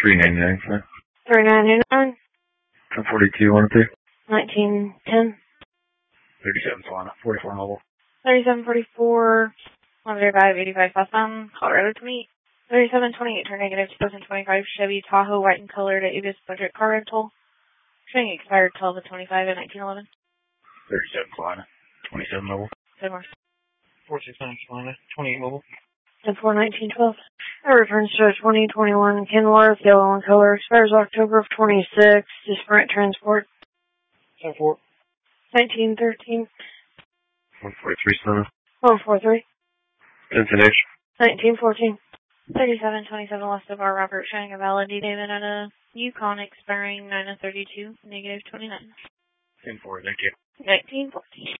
$3.99, sir. $3.99. 1042, 102. 1910. 37 Solana, 44 mobile. 3744. 10585 Southbound, Colorado to meet. 3728, turn negative 2025 Chevy Tahoe, white and colored at Avis budget car rental. Showing expired 12/25 at 1911. 37 Solana, 27 mobile. 10 more. 469 Solana, 28 mobile. 10/4/1912. A reference to 2021 Kenworth, yellow in color, expires October of 26. To Sprint Transport. 10-4. 1913. 143 Solana. 143. Cincinnati. 1914. 3727 West of our Robert, showing a valid David at a Yukon expiring 9/32, negative 29. 10-4, thank you. 1914.